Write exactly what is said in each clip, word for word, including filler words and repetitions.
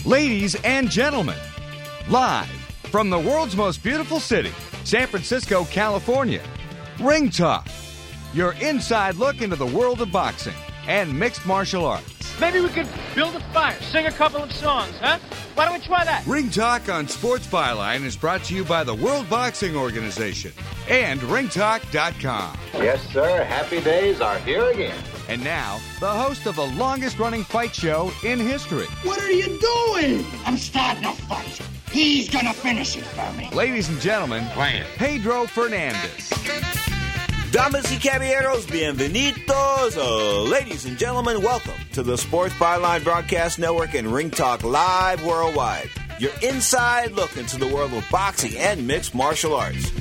Ladies and gentlemen, live from the world's most beautiful city, San Francisco, California, Ring Talk, your inside look into the world of boxing and mixed martial arts. Maybe we could build a fire, sing a couple of songs, huh? Why don't we try that? Ring Talk on Sports Byline is brought to you by the World Boxing Organization and ring talk dot com. Yes, sir. Happy days are here again. And now, the host of the longest-running fight show in history. What are you doing? I'm starting a fight. He's gonna finish it for me. Ladies and gentlemen, Pedro Fernandez. Damas y caballeros, bienvenidos. Uh, ladies and gentlemen, welcome to the Sports Byline Broadcast Network and Ring Talk Live Worldwide. Your inside look into the world of boxing and mixed martial arts.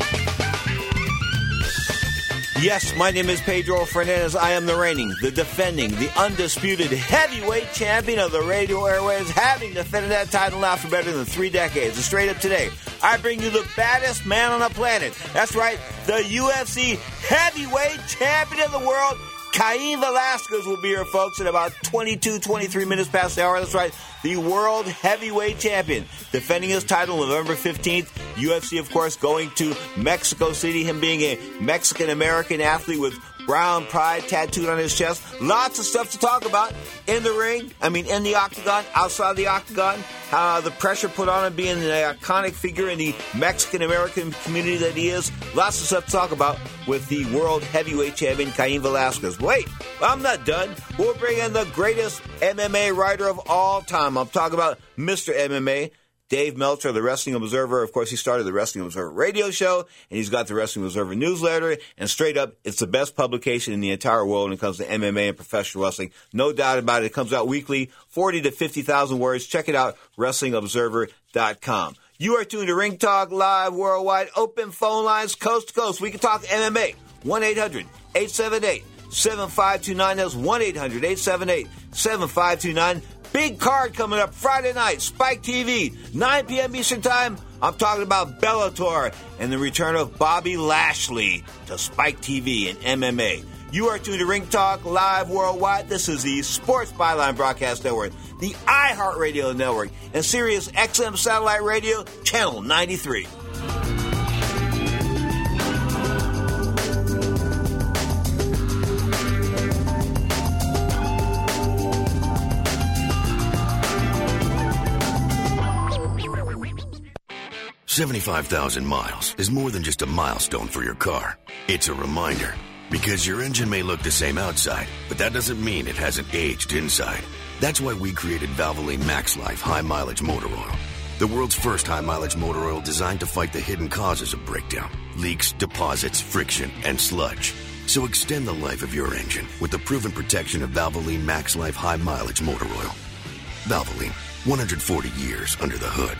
Yes, my name is Pedro Fernandez. I am the reigning, the defending, the undisputed heavyweight champion of the radio airwaves, having defended that title now for better than three decades. And straight up today, I bring you the baddest man on the planet. That's right, the U F C heavyweight champion of the world, Cain Velasquez, will be here, folks, in about twenty-two, twenty-three minutes past the hour. That's right, the world heavyweight champion, defending his title November fifteenth. U F C, of course, going to Mexico City, him being a Mexican-American athlete with brown pride tattooed on his chest. Lots of stuff to talk about in the ring, I mean, in the octagon, outside the octagon, uh, the pressure put on him being an iconic figure in the Mexican-American community that he is. Lots of stuff to talk about with the world heavyweight champion, Cain Velasquez. Wait, I'm not done. We'll bring in the greatest M M A writer of all time. I'm talking about Mister M M A, Dave Meltzer, the Wrestling Observer. Of course, he started the Wrestling Observer radio show, and he's got the Wrestling Observer newsletter. And straight up, it's the best publication in the entire world when it comes to M M A and professional wrestling. No doubt about it. It comes out weekly, forty to fifty thousand words. Check it out, wrestling observer dot com. You are tuned to Ring Talk Live Worldwide. Open phone lines coast to coast. We can talk M M A. one eight hundred eight seven eight seven five two nine. That's one eight hundred eight seven eight seven five two nine. Big card coming up Friday night, Spike T V, nine p.m. Eastern Time. I'm talking about Bellator and the return of Bobby Lashley to Spike T V and M M A. You are tuned to Ring Talk Live Worldwide. This is the Sports Byline Broadcast Network, the iHeartRadio Network, and Sirius X M Satellite Radio, Channel ninety-three. seventy-five thousand miles is more than just a milestone for your car. It's a reminder, because your engine may look the same outside, but that doesn't mean it hasn't aged inside. That's why we created Valvoline Max Life High Mileage Motor Oil, the world's first high mileage motor oil designed to fight the hidden causes of breakdown, leaks, deposits, friction, and sludge. So extend the life of your engine with the proven protection of Valvoline Max Life High Mileage Motor Oil. Valvoline, one hundred forty years under the hood.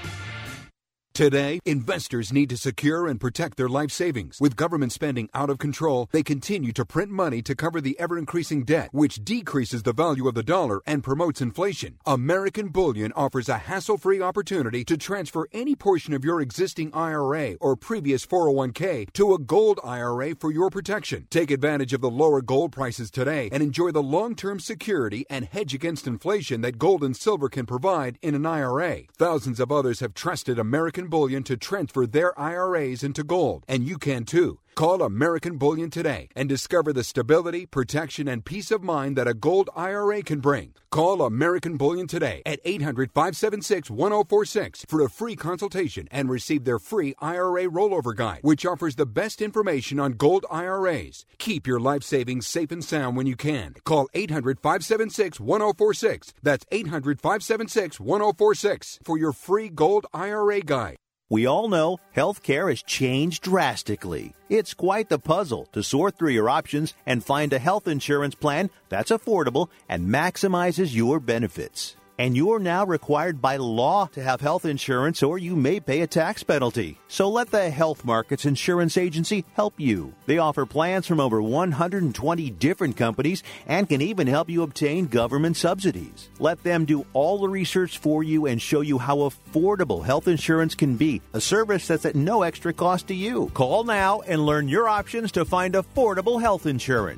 Today, investors need to secure and protect their life savings. With government spending out of control, they continue to print money to cover the ever-increasing debt, which decreases the value of the dollar and promotes inflation. American Bullion offers a hassle-free opportunity to transfer any portion of your existing I R A or previous four oh one k to a gold I R A for your protection. Take advantage of the lower gold prices today and enjoy the long-term security and hedge against inflation that gold and silver can provide in an I R A. Thousands of others have trusted American Bullion to transfer their I R As into gold, and you can too. Call American Bullion today and discover the stability, protection, and peace of mind that a gold I R A can bring. Call American Bullion today at eight hundred, five seven six, one oh four six for a free consultation and receive their free I R A rollover guide, which offers the best information on gold I R As. Keep your life savings safe and sound when you can. Call eight hundred, five seven six, one oh four six. That's eight hundred, five seven six, one oh four six for your free gold I R A guide. We all know healthcare has changed drastically. It's quite the puzzle to sort through your options and find a health insurance plan that's affordable and maximizes your benefits. And you're now required by law to have health insurance, or you may pay a tax penalty. So let the Health Markets Insurance Agency help you. They offer plans from over one hundred twenty different companies and can even help you obtain government subsidies. Let them do all the research for you and show you how affordable health insurance can be, a service that's at no extra cost to you. Call now and learn your options to find affordable health insurance.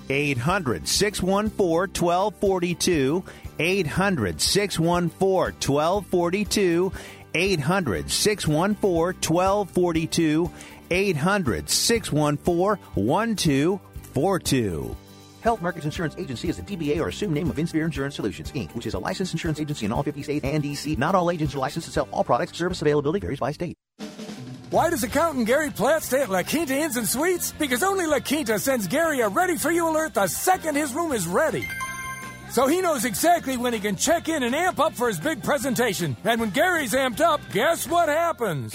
eight hundred, six one four, one two four two. eight hundred, six one four, one two four two. eight hundred, six one four, one two four two. eight hundred, six one four, one two four two. Health Markets Insurance Agency is a D B A or assumed name of Insphere Insurance Solutions, Incorporated, which is a licensed insurance agency in all fifty states and D C. Not all agents are licensed to sell all products. Service availability varies by state. Why does accountant Gary Platt stay at La Quinta Inns and Suites? Because only La Quinta sends Gary a ready-for-you alert the second his room is ready. So he knows exactly when he can check in and amp up for his big presentation. And when Gary's amped up, guess what happens?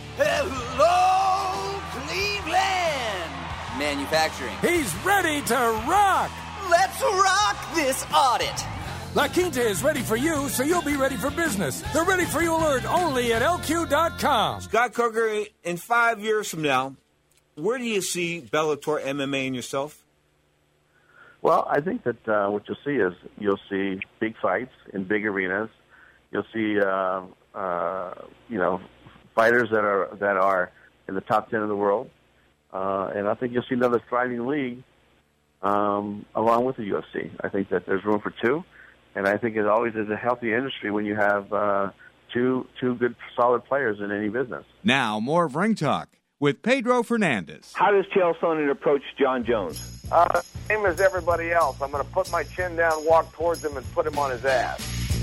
Hello, Cleveland! Manufacturing. He's ready to rock! Let's rock this audit! La Quinta is ready for you, so you'll be ready for business. The Ready For You alert only at L Q dot com. Scott Coker, in five years from now, where do you see Bellator M M A and yourself? Well, I think that uh, what you'll see is you'll see big fights in big arenas. You'll see, uh, uh, you know, fighters that are that are in the top ten of the world. Uh, and I think you'll see another thriving league um, along with the U F C. I think that there's room for two, and I think it always is a healthy industry when you have uh, two two good, solid players in any business. Now, more of Ring Talk with Pedro Fernandez. How does Chael Sonnen approach John Jones? Uh, same as everybody else. I'm going to put my chin down, walk towards him, and put him on his ass.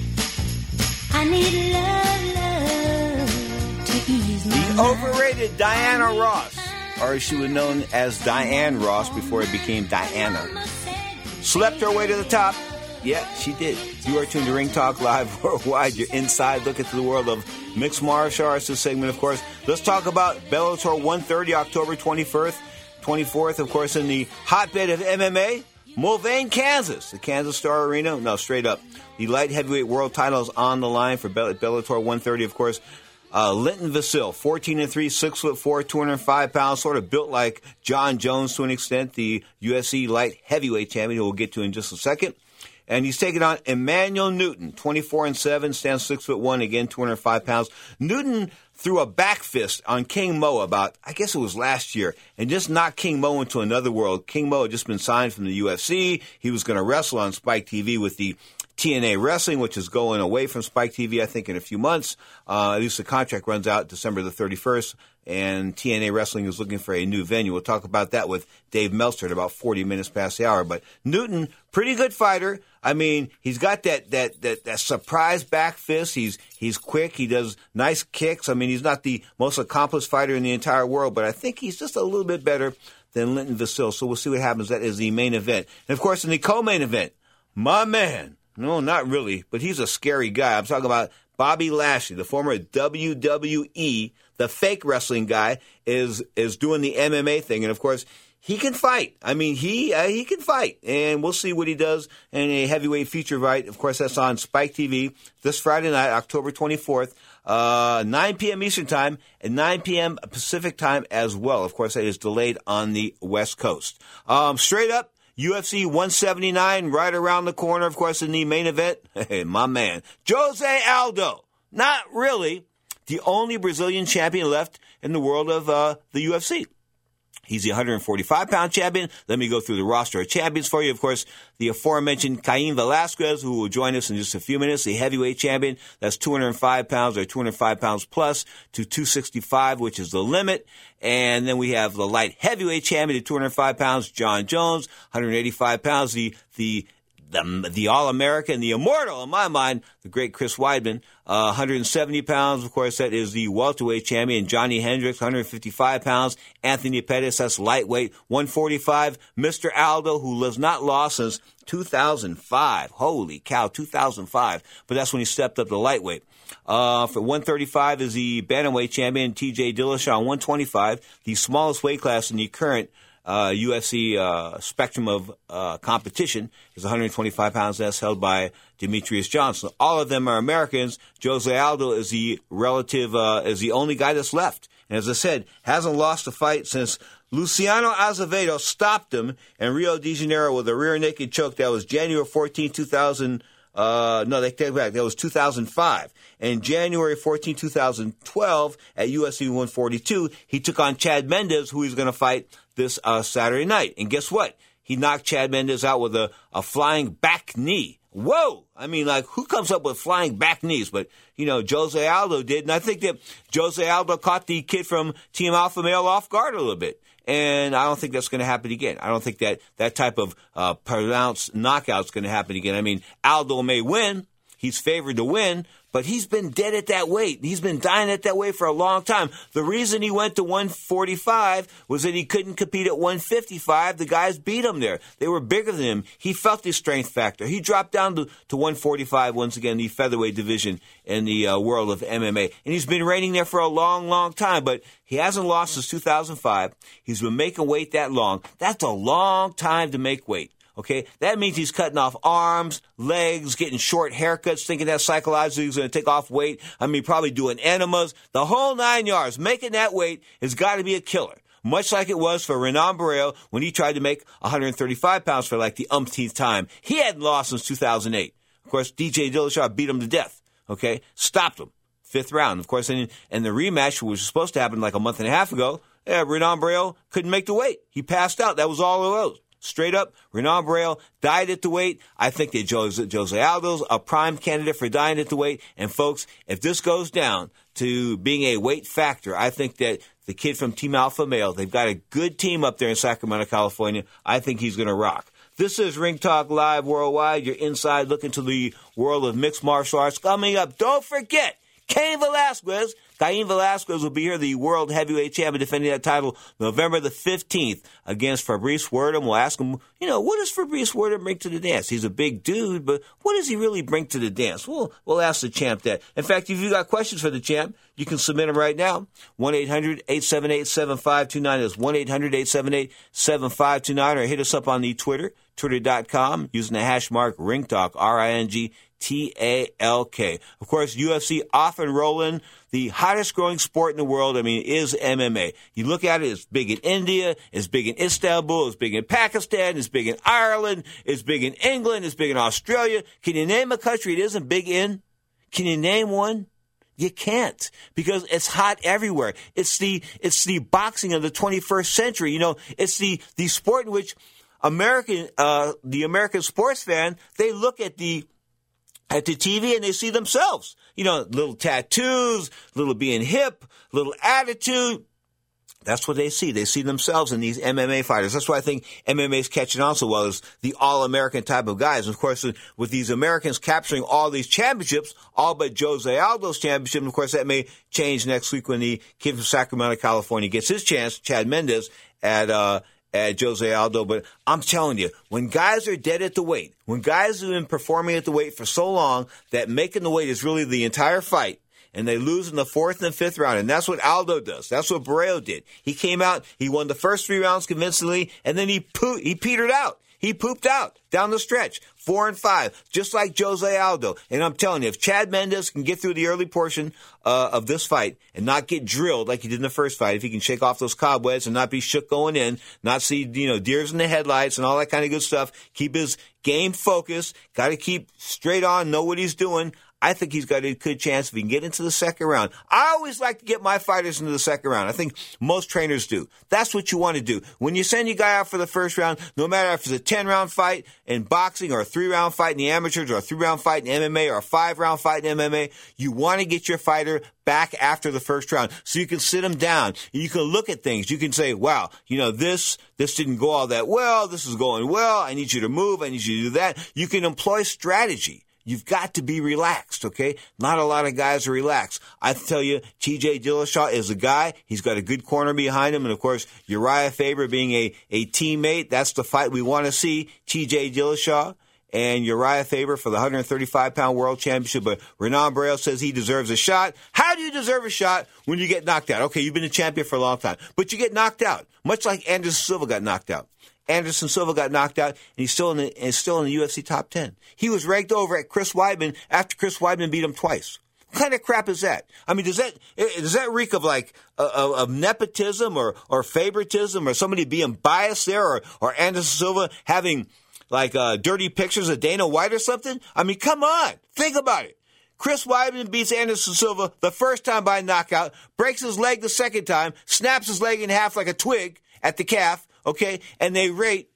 I need love, love to ease my The overrated Diana Ross, or as she was known as Diane Ross before it became Diana, slept her way to the top. Yeah, she did. You are tuned to Ring Talk Live Worldwide. Your inside look into the world of mixed martial arts. This segment, of course. Let's talk about Bellator one thirty, October twenty-first, twenty-fourth, of course, in the hotbed of M M A, Mulvane, Kansas. The Kansas Star Arena. No, straight up. The light heavyweight world title is on the line for Bellator one thirty, of course. Uh, Linton Vasil, fourteen and three, six foot four, two hundred five pounds, sort of built like John Jones to an extent, the U F C light heavyweight champion, who we'll get to in just a second. And he's taking on Emmanuel Newton, twenty-four and seven, stands six foot one, again, two hundred five pounds. Newton threw a back fist on King Mo about, I guess it was last year, and just knocked King Mo into another world. King Mo had just been signed from the U F C. He was going to wrestle on Spike T V with the T N A Wrestling, which is going away from Spike T V, I think, in a few months. Uh, at least the contract runs out December the thirty-first, and T N A Wrestling is looking for a new venue. We'll talk about that with Dave Meltzer at about forty minutes past the hour. But Newton, pretty good fighter. I mean, he's got that that that, that surprise back fist. He's he's quick. He does nice kicks. I mean, he's not the most accomplished fighter in the entire world, but I think he's just a little bit better than Linton Vasil. So we'll see what happens. That is the main event. And, of course, in the co-main event, my man, no, not really, but he's a scary guy. I'm talking about Bobby Lashley, the former W W E, the fake wrestling guy, is is doing the M M A thing. And, of course, he can fight. I mean, he uh, he can fight. And we'll see what he does in a heavyweight feature fight. Of course, that's on Spike T V this Friday night, October twenty-fourth, uh, nine p.m. Eastern Time and nine p.m. Pacific Time as well. Of course, that is delayed on the West Coast. Um, straight up, U F C one seventy-nine right around the corner, of course, in the main event. Hey, my man, Jose Aldo. Not really the only Brazilian champion left in the world of uh, the U F C. He's the one forty-five pound champion. Let me go through the roster of champions for you. Of course, the aforementioned Cain Velasquez, who will join us in just a few minutes, the heavyweight champion. That's two hundred five pounds or two hundred five pounds plus to two sixty-five, which is the limit. And then we have the light heavyweight champion at two hundred five pounds, John Jones, one eighty-five pounds, the the the, the All-American, the immortal, in my mind, the great Chris Weidman, uh, one seventy pounds, of course, that is the welterweight champion, Johnny Hendricks, one fifty-five pounds, Anthony Pettis, that's lightweight, one forty-five, Mister Aldo, who has not lost since two thousand five, holy cow, two thousand five, but that's when he stepped up to lightweight. Uh, for one thirty-five is the bantamweight champion, T J Dillashaw, one twenty-five, the smallest weight class in the current Uh, U F C uh, spectrum of uh, competition is one twenty-five pounds. That's held by Demetrius Johnson. All of them are Americans. Jose Aldo is the relative, uh, is the only guy that's left. And as I said, hasn't lost a fight since Luciano Azevedo stopped him in Rio de Janeiro with a rear naked choke. That was January fourteenth, two thousand. Uh, no, they take it back. That was two thousand five. And January fourteenth, two thousand twelve, at U F C one forty-two, he took on Chad Mendes, who he's going to fight this uh, Saturday night. And guess what? he knocked Chad Mendes out with a, a flying back knee. Whoa! I mean, like, who comes up with flying back knees? But, you know, Jose Aldo did. And I think that Jose Aldo caught the kid from Team Alpha Male off guard a little bit. And I don't think that's going to happen again. I don't think that that type of uh, pronounced knockout is going to happen again. I mean, Aldo may win. He's favored to win. But he's been dead at that weight. He's been dying at that weight for a long time. The reason he went to one forty-five was that he couldn't compete at one fifty-five. The guys beat him there. They were bigger than him. He felt his strength factor. He dropped down to, to one forty-five, once again, the featherweight division in the uh, world of M M A. And he's been reigning there for a long, long time. But he hasn't lost since two thousand five. He's been making weight that long. That's a long time to make weight. Okay, that means he's cutting off arms, legs, getting short haircuts, thinking that psychologically he's going to take off weight. I mean, probably doing enemas. The whole nine yards. Making that weight has got to be a killer. Much like it was for Renan Barrera when he tried to make one thirty-five pounds for like the umpteenth time. He hadn't lost since two thousand eight. Of course, D J Dillashaw beat him to death. Okay, stopped him. Fifth round. Of course, in, in the rematch, which was supposed to happen like a month and a half ago, yeah, Renan Barrera couldn't make the weight. He passed out. That was all it was. Straight up, Renan Barrera died at the weight. I think that Jose, Jose Aldo's a prime candidate for dying at the weight. And, folks, if this goes down to being a weight factor, I think that the kid from Team Alpha Male, they've got a good team up there in Sacramento, California. I think he's going to rock. This is Ring Talk Live Worldwide. You're inside looking to the world of mixed martial arts. Coming up, don't forget, Cain Velasquez. Cain Velasquez will be here, the world heavyweight champion, defending that title November the fifteenth against Fabrice Werdum. We'll ask him, you know, what does Fabrice Werdum bring to the dance? He's a big dude, but what does he really bring to the dance? We'll, we'll ask the champ that. In fact, if you've got questions for the champ, you can submit them right now. one eight hundred eight seven eight seven five two nine. That's one eight hundred eight seven eight seven five two nine. Or hit us up on the Twitter, twitter dot com, using the hash mark RingTalk, R I N G T A L K. Of course, U F C off and rolling. The hottest growing sport in the world, I mean, is M M A. You look at it, it's big in India, it's big in Istanbul, it's big in Pakistan, it's big in Ireland, it's big in England, it's big in Australia. Can you name a country it isn't big in? Can you name one? You can't, because it's hot everywhere. It's the it's the boxing of the twenty-first century. You know, it's the, the sport in which American uh, the American sports fan, they look at the at the T V and they see themselves. You know, little tattoos, little being hip, little attitude. That's what they see. They see themselves in these M M A fighters. That's why I think M M A is catching on so well, as the all-American type of guys. And, of course, with these Americans capturing all these championships, all but Jose Aldo's championship, and, of course, that may change next week when the kid from Sacramento, California gets his chance, Chad Mendes, at uh at Jose Aldo. But I'm telling you, when guys are dead at the weight, when guys have been performing at the weight for so long that making the weight is really the entire fight, and they lose in the fourth and fifth round, and that's what Aldo does. That's what Barrera did. He came out, he won the first three rounds convincingly, and then he po- he petered out. He pooped out down the stretch, four and five, just like Jose Aldo. And I'm telling you, if Chad Mendes can get through the early portion uh, of this fight and not get drilled like he did in the first fight, if he can shake off those cobwebs and not be shook going in, not see, you know, deers in the headlights and all that kind of good stuff, keep his game focused, got to keep straight on, know what he's doing, I think he's got a good chance if he can get into the second round. I always like to get my fighters into the second round. I think most trainers do. That's what you want to do. When you send your guy out for the first round, no matter if it's a ten-round fight in boxing or a three-round fight in the amateurs or a three-round fight in M M A or a five-round fight in M M A, you want to get your fighter back after the first round so you can sit him down. You can look at things. You can say, wow, you know, this, this didn't go all that well. This is going well. I need you to move. I need you to do that. You can employ strategy. You've got to be relaxed, okay? Not a lot of guys are relaxed. I tell you, T J Dillashaw is a guy. He's got a good corner behind him. And, of course, Uriah Faber being a, a teammate, that's the fight we want to see. T J Dillashaw and Uriah Faber for the one thirty-five pound world championship. But Renan Barrera says he deserves a shot. How do you deserve a shot when you get knocked out? Okay, you've been a champion for a long time, but you get knocked out, much like Anderson Silva got knocked out. Anderson Silva got knocked out, and he's still in the, is still in the U F C top ten. He was ranked over at Chris Weidman after Chris Weidman beat him twice. What kind of crap is that? I mean, does that does that reek of like uh, of nepotism or or favoritism or somebody being biased there, or or Anderson Silva having like uh, dirty pictures of Dana White or something? I mean, come on, think about it. Chris Weidman beats Anderson Silva the first time by knockout, breaks his leg the second time, snaps his leg in half like a twig at the calf. Okay, and they rate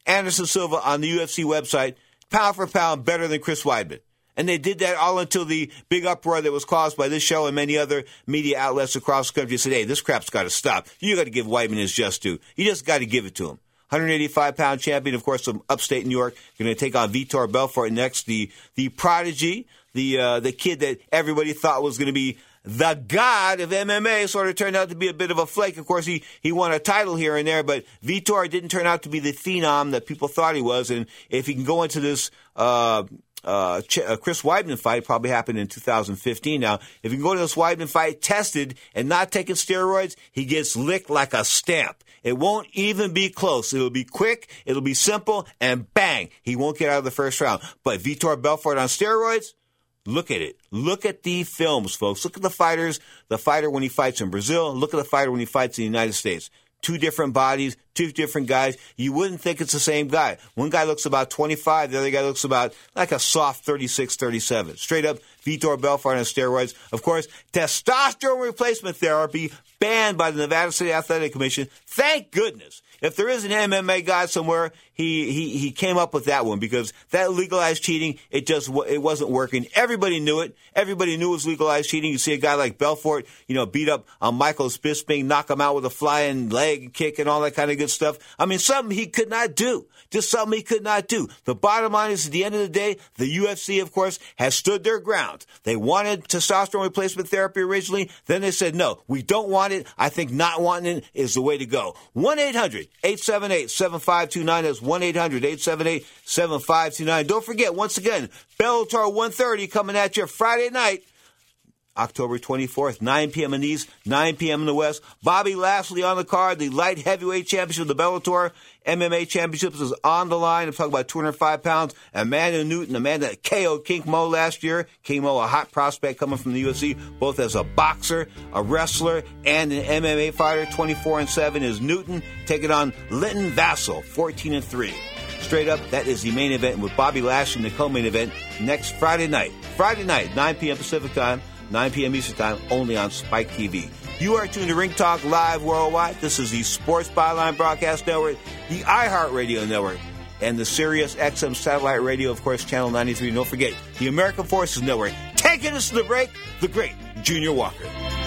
Anderson Silva on the U F C website, pound for pound, better than Chris Weidman. And they did that all until the big uproar that was caused by this show and many other media outlets across the country said, hey, this crap's got to stop. You got to give Weidman his just due. You just got to give it to him. one eighty-five pound champion, of course, from upstate New York, going to take on Vitor Belfort next. The the prodigy, the uh, the kid that everybody thought was going to be the god of M M A, sort of turned out to be a bit of a flake. Of course, he, he won a title here and there, but Vitor didn't turn out to be the phenom that people thought he was. And if he can go into this uh, uh, Ch- uh, Chris Weidman fight, probably happened in two thousand fifteen now, if he can go to this Weidman fight tested and not taking steroids, he gets licked like a stamp. It won't even be close. It'll be quick, it'll be simple, and bang, he won't get out of the first round. But Vitor Belfort on steroids, look at it. Look at the films, folks. Look at the fighters, the fighter when he fights in Brazil. Look at the fighter when he fights in the United States. Two different bodies, two different guys. You wouldn't think it's the same guy. One guy looks about twenty-five. The other guy looks about like a soft thirty-six, thirty-seven. Straight up Vitor Belfort on steroids. Of course, testosterone replacement therapy banned by the Nevada State Athletic Commission. Thank goodness. If there is an M M A guy somewhere, he, he, he came up with that one because that legalized cheating, it just it wasn't working. Everybody knew it. Everybody knew it was legalized cheating. You see a guy like Belfort, you know, beat up on Michael Bisping, knock him out with a flying leg kick and all that kind of good stuff. I mean, something he could not do. Just something he could not do. The bottom line is, at the end of the day, the U F C, of course, has stood their ground. They wanted testosterone replacement therapy originally. Then they said, no, we don't want it. I think not wanting it is the way to go. one eight hundred eight seven eight seven five two nine. That's one eight hundred eight seven eight seven five two nine. Don't forget, once again, Bellator one thirty coming at you Friday night, October twenty-fourth, nine p.m. in the East, nine p.m. in the West. Bobby Lashley on the card. The light heavyweight championship of the Bellator M M A Championships is on the line. I'm talking about two hundred five pounds. Amanda Newton, Amanda K O'd King Mo last year. King Mo, a hot prospect coming from the U F C, both as a boxer, a wrestler, and an M M A fighter. twenty-four and seven is Newton taking on Linton Vassell, fourteen and three. Straight up, that is the main event with Bobby Lashley in the co-main event next Friday night. Friday night, nine p.m. Pacific time, nine p.m. Eastern time, only on Spike T V. You are tuned to Ring Talk Live Worldwide. This is the Sports Byline Broadcast Network, the iHeartRadio Network, and the Sirius X M Satellite Radio, of course, Channel ninety-three. And don't forget, the American Forces Network. Taking us to the break, the great Junior Walker.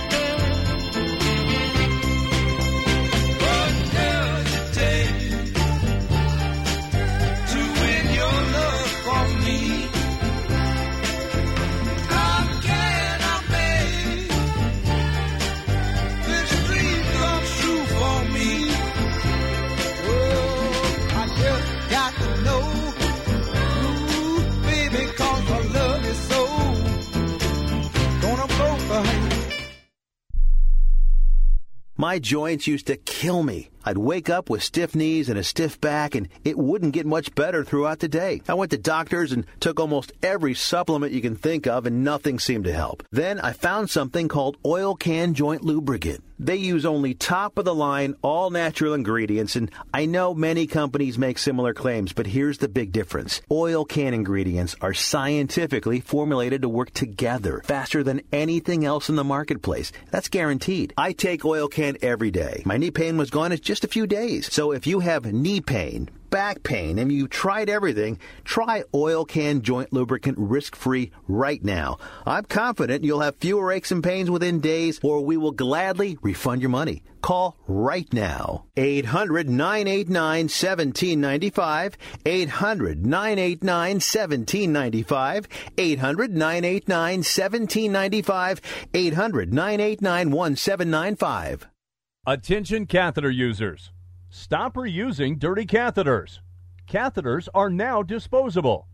My joints used to kill me. I'd wake up with stiff knees and a stiff back, and it wouldn't get much better throughout the day. I went to doctors and took almost every supplement you can think of, and nothing seemed to help. Then I found something called Oil Can Joint Lubricant. They use only top-of-the-line, all-natural ingredients, and I know many companies make similar claims, but here's the big difference. Oil Can ingredients are scientifically formulated to work together faster than anything else in the marketplace. That's guaranteed. I take Oil Can every day. My knee pain was gone in just a few days. So if you have knee pain, back pain, and you tried everything, try Oil Can Joint Lubricant risk-free right now. I'm confident you'll have fewer aches and pains within days, or we will gladly refund your money. Call right now. eight hundred nine eight nine one seven nine five. eight hundred nine eight nine one seven nine five. eight hundred nine eight nine one seven nine five. eight hundred nine eight nine one seven nine five. Attention catheter users. Stop reusing dirty catheters. Catheters are now disposable.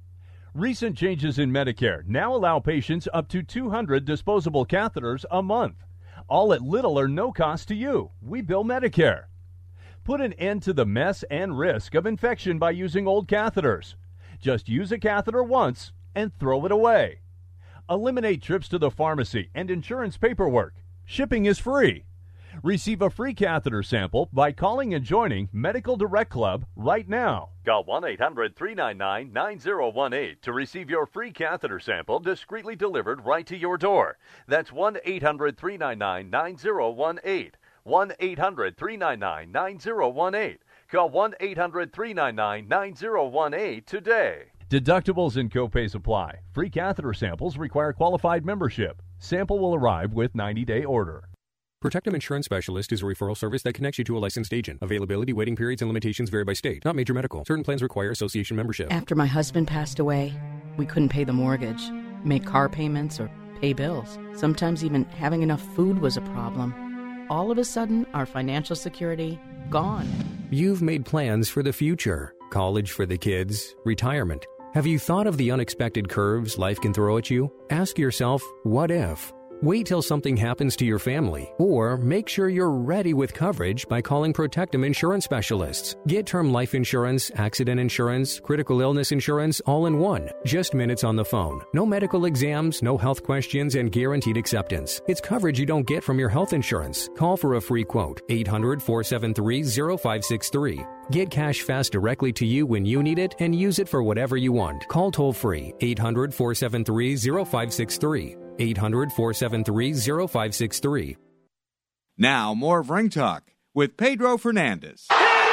Recent changes in Medicare now allow patients up to two hundred disposable catheters a month, all at little or no cost to you. We bill Medicare. Put an end to the mess and risk of infection by using old catheters. Just use a catheter once and throw it away. Eliminate trips to the pharmacy and insurance paperwork. Shipping is free. Receive a free catheter sample by calling and joining Medical Direct Club right now. Call one eight hundred three nine nine nine zero one eight to receive your free catheter sample discreetly delivered right to your door. That's one eight hundred three nine nine nine zero one eight. one eight hundred three nine nine nine zero one eight. Call one eight hundred three nine nine nine zero one eight today. Deductibles and copays apply. Free catheter samples require qualified membership. Sample will arrive with ninety-day order. Protectum Insurance Specialist is a referral service that connects you to a licensed agent. Availability, waiting periods, and limitations vary by state. Not major medical. Certain plans require association membership. After my husband passed away, we couldn't pay the mortgage, make car payments, or pay bills. Sometimes even having enough food was a problem. All of a sudden, our financial security, gone. You've made plans for the future. College for the kids, retirement. Have you thought of the unexpected curves life can throw at you? Ask yourself, what if? Wait till something happens to your family, or make sure you're ready with coverage by calling Protectum Insurance Specialists. Get term life insurance, accident insurance, critical illness insurance all in one. Just minutes on the phone. No medical exams, no health questions, and guaranteed acceptance. It's coverage you don't get from your health insurance. Call for a free quote. eight hundred four seven three zero five six three. Get cash fast directly to you when you need it and use it for whatever you want. Call toll free eight hundred four seven three zero five six three. eight hundred four seven three zero five six three. Now, more of Ring Talk with Pedro Fernandez.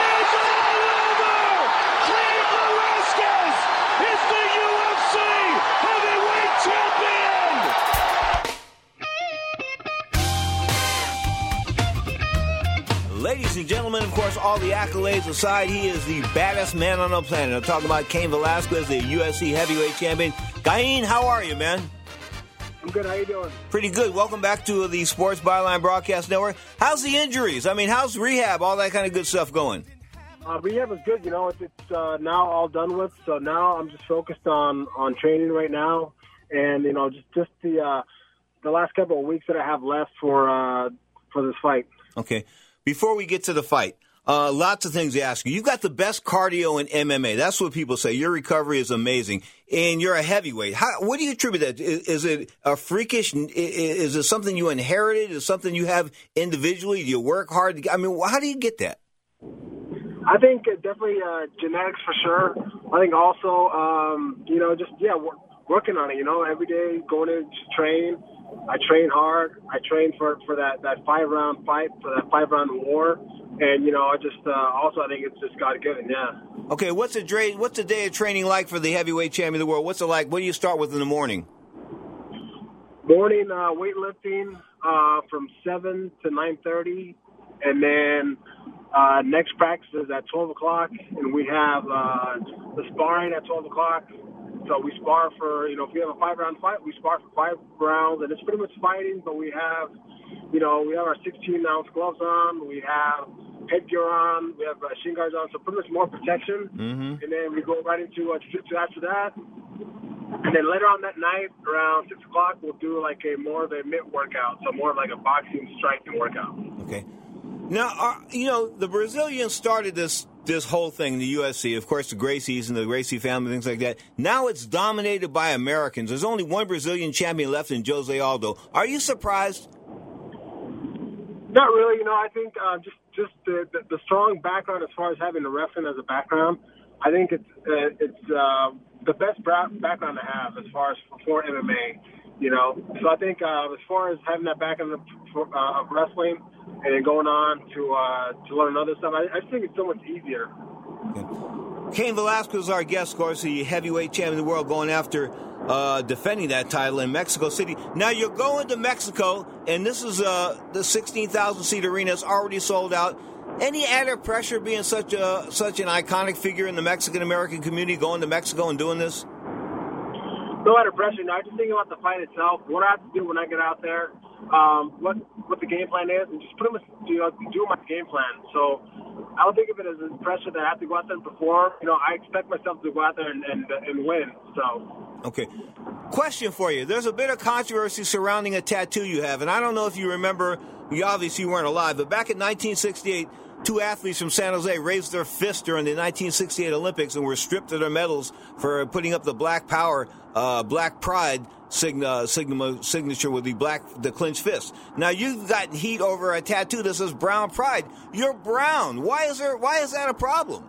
Ladies and gentlemen, of course, all the accolades aside, he is the baddest man on the planet. I'm talking about Cain Velasquez, the U F C heavyweight champion. Cain, how are you, man? I'm good. How you doing? Pretty good. Welcome back to the Sports Byline Broadcast Network. How's the injuries? I mean, how's rehab, all that kind of good stuff going? Uh, rehab is good. You know, it's, it's uh, now all done with. So now I'm just focused on, on training right now, and you know, just just the uh, the last couple of weeks that I have left for uh, for this fight. Okay. Before we get to the fight, uh, lots of things to ask you. You've got the best cardio in M M A. That's what people say. Your recovery is amazing. And you're a heavyweight. How, what do you attribute that? Is, is it a freakish? Is it something you inherited? Is it something you have individually? Do you work hard? I mean, how do you get that? I think definitely uh, genetics for sure. I think also, um, you know, just, yeah, work, working on it, you know, every day going in to train. I train hard. I train for, for that, that five-round fight, for that five-round war. And, you know, I just uh, also I think it's just got good, yeah. Okay, what's a, dra- what's a day of training like for the heavyweight champion of the world? What's it like? What do you start with in the morning? Morning uh, weightlifting uh, from seven to nine thirty. And then uh, next practice is at twelve o'clock. And we have uh, the sparring at twelve o'clock. So we spar for, you know, if we have a five-round fight, we spar for five rounds, and it's pretty much fighting, but we have, you know, we have our sixteen-ounce gloves on, we have headgear on, we have uh, shin guards on, so pretty much more protection. Mm-hmm. And then we go right into uh, jiu-jitsu after that. And then later on that night, around six o'clock, we'll do like a more of a mitt workout, so more of like a boxing striking workout. Okay. Now, uh, you know, the Brazilians started this this whole thing in the U F C. Of course, the Gracies and the Gracie family, things like that. Now it's dominated by Americans. There's only one Brazilian champion left in Jose Aldo. Are you surprised? Not really. You know, I think uh, just just the, the the strong background as far as having the wrestling as a background. I think it's uh, it's uh, the best bra- background to have as far as for M M A. You know, so I think uh, as far as having that background of, uh, of wrestling and then going on to uh, to learn other stuff, I, I just think it's so much easier. Okay. Cain Velasquez is our guest, of course, the heavyweight champion of the world, going after uh, defending that title in Mexico City. Now you're going to Mexico, and this is uh, the sixteen thousand seat arena. It's already sold out. Any added pressure being such a such an iconic figure in the Mexican American community, going to Mexico and doing this? No added pressure. No, I just think about the fight itself. What I have to do when I get out there, um, what what the game plan is, and just pretty much you know, do my game plan. So I don't think of it as a pressure that I have to go out there and perform. You know, I expect myself to go out there and, and, and win. So. Okay. Question for you. There's a bit of controversy surrounding a tattoo you have, and I don't know if you remember, you obviously weren't alive, but back in nineteen sixty-eight, two athletes from San Jose raised their fist during the nineteen sixty-eight Olympics and were stripped of their medals for putting up the Black Power, uh, Black Pride signa, sigma, signature with the black, the clenched fist. Now you've got heat over a tattoo that says Brown Pride. You're brown. Why is there? Why is that a problem?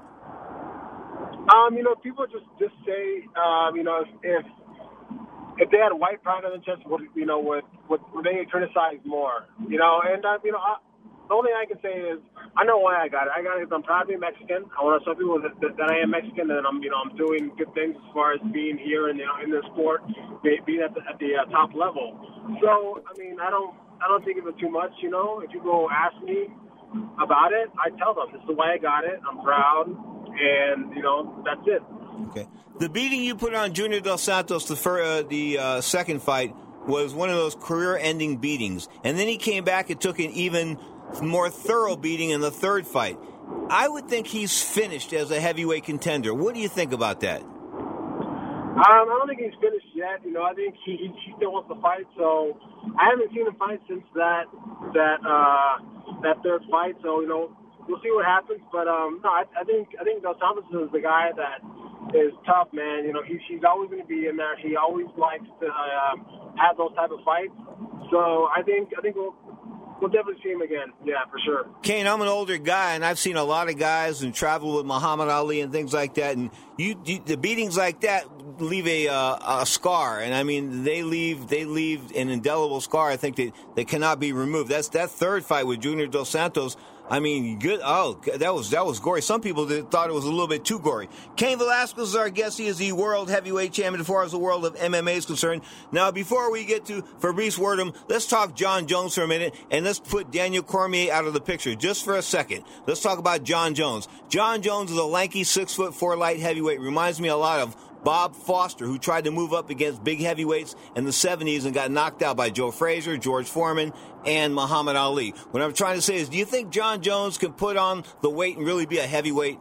Um, you know, people just just say, um, you know, if, if if they had white pride on the chest, would you know, would would, would they criticize more? You know, and uh, you know, I, the only thing I can say is I know why I got it. I got it because I'm proud to be Mexican. I want to show people that, that, that I am Mexican, and I'm, you know, I'm doing good things as far as being here in the in the sport, being at the at the uh, top level. So, I mean, I don't I don't think of it too much. You know, if you go ask me about it, I tell them this is the way I got it. I'm proud, and you know, that's it. Okay. The beating you put on Junior Dos Santos, the fir- uh, the uh, second fight, was one of those career-ending beatings, and then he came back and took an even more thorough beating in the third fight. I would think he's finished as a heavyweight contender. What do you think about that? Um, I don't think he's finished yet. You know, I think he, he, he still wants to fight. So I haven't seen him fight since that that uh, that third fight. So you know, we'll see what happens. But um, no, I, I think I think Dos Santos is the guy that is tough, man. You know, he, he's always going to be in there. He always likes to uh, have those type of fights. So I think I think we'll. We'll definitely see him again. Yeah, for sure. Kane, I'm an older guy, and I've seen a lot of guys and traveled with Muhammad Ali and things like that. And you, you the beatings like that leave a uh, a scar, and I mean they leave they leave an indelible scar. I think that they cannot be removed. That's that third fight with Junior Dos Santos. I mean, good. Oh, that was that was gory. Some people did, thought it was a little bit too gory. Cain Velasquez is our guest. He is the world heavyweight champion as far as the world of M M A is concerned. Now, before we get to Fabrice Werdum, let's talk Jon Jones for a minute, and let's put Daniel Cormier out of the picture just for a second. Let's talk about Jon Jones. Jon Jones is a lanky six foot four light heavyweight. Reminds me a lot of Bob Foster, who tried to move up against big heavyweights in the seventies and got knocked out by Joe Frazier, George Foreman, and Muhammad Ali. What I'm trying to say is, do you think Jon Jones can put on the weight and really be a heavyweight?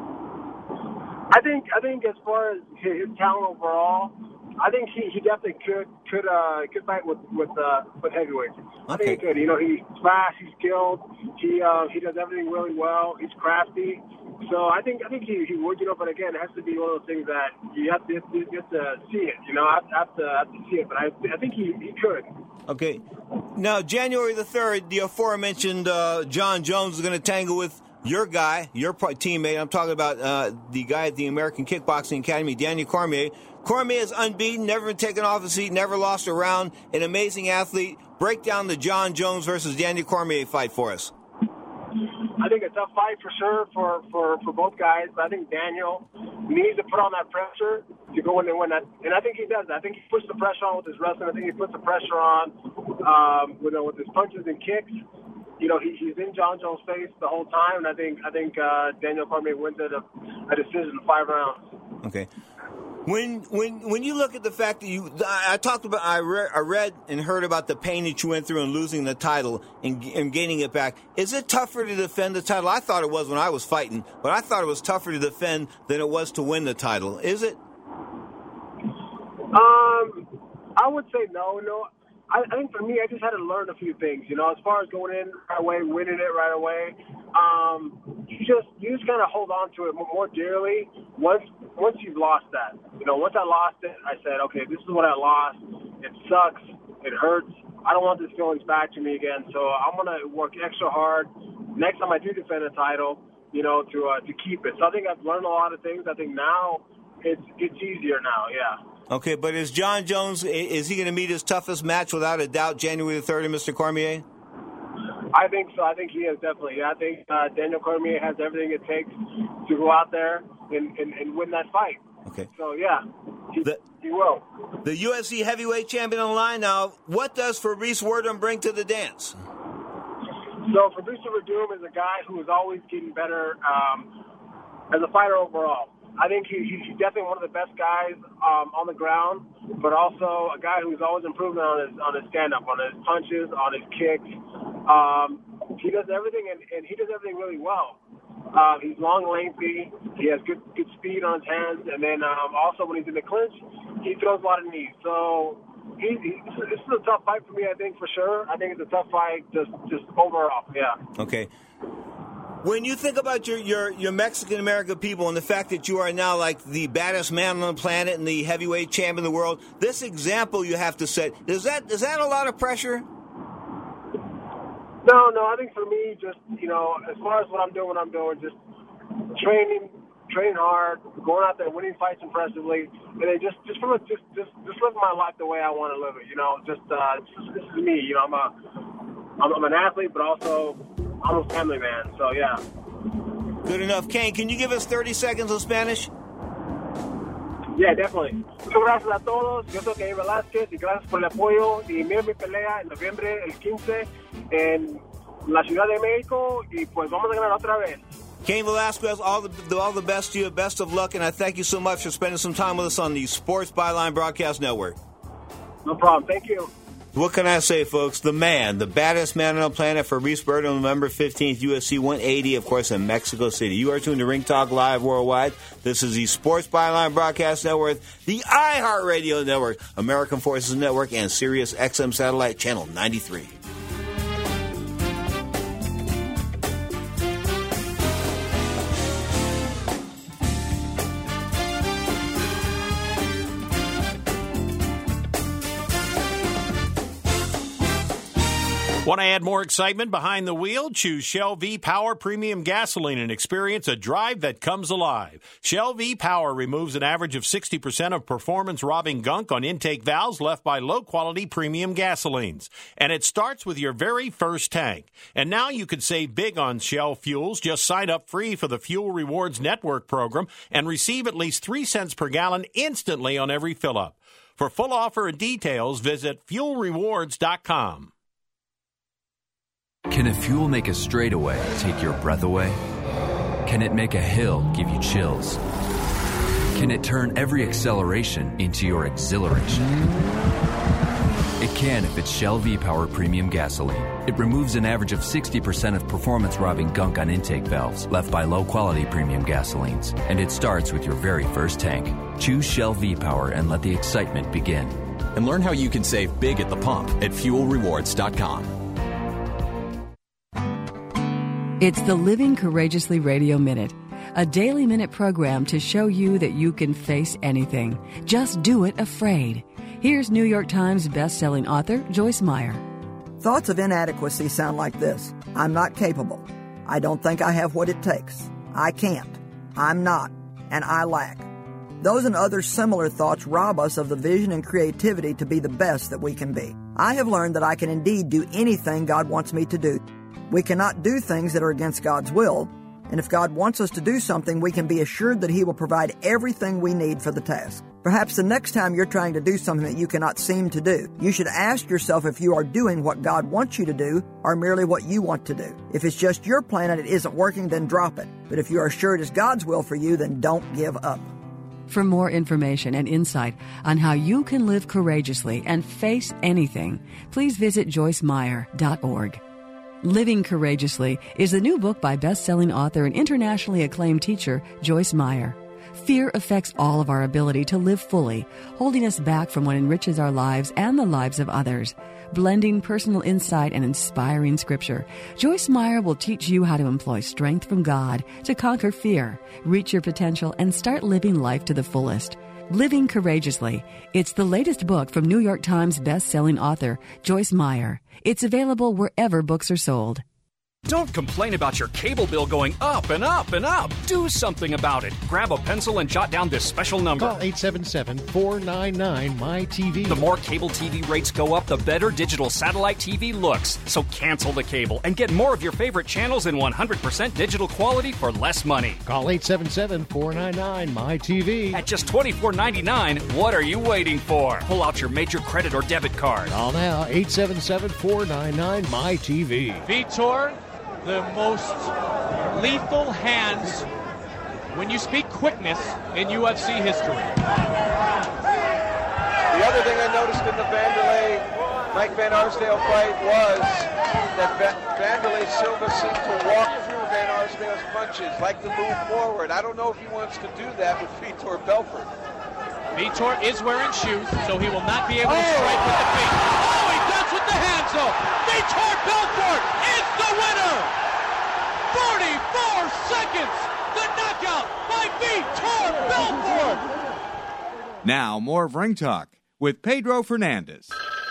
I think I think as far as his talent overall, I think he, he definitely could could uh, could fight with with uh, with heavyweights. I Okay. think he could. You know, he's fast, he's skilled, he uh, he does everything really well. He's crafty. So I think I think he, he would. You know, but again, it has to be one of those things that you have to you have to see it. You know, I have to have to see it. But I I think he, he could. Okay. Now, January the third, the aforementioned uh, Jon Jones is going to tangle with your guy, your pro- teammate. I'm talking about uh, the guy at the American Kickboxing Academy, Daniel Cormier. Cormier is unbeaten, never been taken off his seat, never lost a round, an amazing athlete. Break down the Jon Jones versus Daniel Cormier fight for us. I think a tough fight for sure for, for, for both guys. But I think Daniel needs to put on that pressure to go in and win that. And I think he does. I think he puts the pressure on with his wrestling. I think he puts the pressure on um, you know, with his punches and kicks. You know, he, he's in Jon Jones' face the whole time. And I think I think uh, Daniel Cormier wins it a, a decision in five rounds. Okay. When when when you look at the fact that you, I, I talked about, I, re, I read and heard about the pain that you went through in losing the title and, and gaining it back. Is it tougher to defend the title? I thought it was when I was fighting, but I thought it was tougher to defend than it was to win the title. Is it? Um, I would say no, no. I, I think for me, I just had to learn a few things. You know, as far as going in right away, winning it right away. Um, you just you just kind of hold on to it more dearly once once you've lost that. You know, once I lost it, I said, okay, this is what I lost. It sucks. It hurts. I don't want these feelings back to me again. So I'm gonna work extra hard next time I do defend a title. You know, to uh, to keep it. So I think I've learned a lot of things. I think now it's it's easier now. Yeah. Okay, but is Jon Jones, is he going to meet his toughest match without a doubt January the third, Mister Cormier? I think so. I think he is definitely. Yeah, I think uh, Daniel Cormier has everything it takes to go out there and, and, and win that fight. Okay. So, yeah, he, the, he will. The U F C heavyweight champion on the line now. What does Fabrice Werdum bring to the dance? So Fabrice Werdum is a guy who is always getting better um, as a fighter overall. I think he, he's definitely one of the best guys um, on the ground, but also a guy who's always improving on his on his stand-up, on his punches, on his kicks. Um, he does everything, and, and he does everything really well. Um, he's long, lengthy. He has good good speed on his hands, and then um, also when he's in the clinch, he throws a lot of knees. So he, he, this is a tough fight for me, I think, for sure. I think it's a tough fight just, just overall, yeah. Okay. When you think about your, your, your Mexican-American people and the fact that you are now like the baddest man on the planet and the heavyweight champion of the world, this example you have to set, is that is that a lot of pressure? No, no, I think for me, just, you know, as far as what I'm doing, what I'm doing, just training, training hard, going out there, winning fights impressively, and then just, just from a, just, just, just living my life the way I want to live it, you know, just, uh, this is me, you know, I'm a, I'm, I'm an athlete, but also almost family man. So yeah. Good enough. Kane, can you give us thirty seconds of Spanish? Yeah, definitely. Muchas gracias a todos. Yo soy Cain Velázquez y gracias por el apoyo. Y mira mi pelea en noviembre, el quince, en la Ciudad de México. Y pues vamos a ganar otra vez. Cain Velasquez, all the all the best to you. Best of luck, and I thank you so much for spending some time with us on the Sports Byline Broadcast Network. No problem. Thank you. What can I say, folks? The man, the baddest man on the planet, Fabrice Bird on November fifteenth, U F C one eighty, of course, in Mexico City. You are tuned to Ring Talk Live Worldwide. This is the Sports Byline Broadcast Network, the iHeartRadio Network, American Forces Network, and Sirius X M Satellite Channel ninety-three. Want to add more excitement behind the wheel? Choose Shell V-Power Premium Gasoline and experience a drive that comes alive. Shell V-Power removes an average of sixty percent of performance-robbing gunk on intake valves left by low-quality premium gasolines. And it starts with your very first tank. And now you can save big on Shell fuels. Just sign up free for the Fuel Rewards Network program and receive at least three cents per gallon instantly on every fill-up. For full offer and details, visit fuel rewards dot com. Can a fuel make a straightaway take your breath away? Can it make a hill give you chills? Can it turn every acceleration into your exhilaration? It can if it's Shell V-Power Premium Gasoline. It removes an average of sixty percent of performance-robbing gunk on intake valves left by low-quality premium gasolines. And it starts with your very first tank. Choose Shell V-Power and let the excitement begin. And learn how you can save big at the pump at fuel rewards dot com. It's the Living Courageously Radio Minute, a daily minute program to show you that you can face anything. Just do it afraid. Here's New York Times bestselling author Joyce Meyer. Thoughts of inadequacy sound like this. I'm not capable. I don't think I have what it takes. I can't. I'm not. And I lack. Those and other similar thoughts rob us of the vision and creativity to be the best that we can be. I have learned that I can indeed do anything God wants me to do. We cannot do things that are against God's will, and if God wants us to do something, we can be assured that He will provide everything we need for the task. Perhaps the next time you're trying to do something that you cannot seem to do, you should ask yourself if you are doing what God wants you to do or merely what you want to do. If it's just your plan and it isn't working, then drop it. But if you are sure it is God's will for you, then don't give up. For more information and insight on how you can live courageously and face anything, please visit joyce meyer dot org. Living Courageously is the new book by best-selling author and internationally acclaimed teacher Joyce Meyer. Fear affects all of our ability to live fully, holding us back from what enriches our lives and the lives of others. Blending personal insight and inspiring scripture, Joyce Meyer will teach you how to employ strength from God to conquer fear, reach your potential, and start living life to the fullest. Living Courageously. It's the latest book from New York Times best-selling author Joyce Meyer. It's available wherever books are sold. Don't complain about your cable bill going up and up and up. Do something about it. Grab a pencil and jot down this special number. Call eight seven seven, four nine nine, M Y T V. The more cable T V rates go up, the better digital satellite T V looks. So cancel the cable and get more of your favorite channels in one hundred percent digital quality for less money. Call eight seven seven, four nine nine, M Y T V. At just twenty-four ninety-nine, what are you waiting for? Pull out your major credit or debit card. Call now, eight seven seven, four nine nine, M Y T V. Vitor, the most lethal hands when you speak quickness in U F C history. The other thing I noticed in the Vanderlei Mike Van Arsdale fight was that Va- Vanderlei Silva seemed to walk through Van Arsdale's punches, like to move forward. I don't know if he wants to do that with Vitor Belfort. Vitor is wearing shoes, so he will not be able to strike with the feet. Oh, he does with the hands, though. Vitor Belfort is the winner. forty-four seconds. The knockout by Vitor Belfort. Now, more of Ring Talk with Pedro Fernandez.